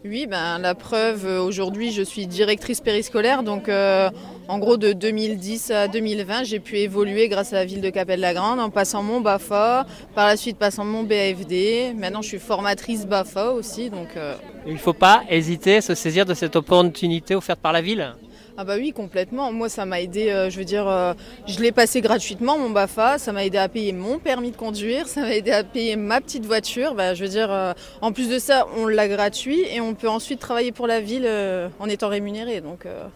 Oui, la preuve, aujourd'hui, je suis directrice périscolaire. Donc, en gros, de 2010 à 2020, j'ai pu évoluer grâce à la ville de Capelle-la-Grande en passant mon BAFA, par la suite passant mon BAFD. Maintenant, je suis formatrice BAFA aussi. Donc, Il ne faut pas hésiter à se saisir de cette opportunité offerte par la ville. Ah bah oui, complètement. Moi, ça m'a aidé, je l'ai passé gratuitement, mon BAFA. Ça m'a aidé à payer mon permis de conduire. Ça m'a aidé à payer ma petite voiture. En plus de ça, on l'a gratuit et on peut ensuite travailler pour la ville en étant rémunéré. Donc,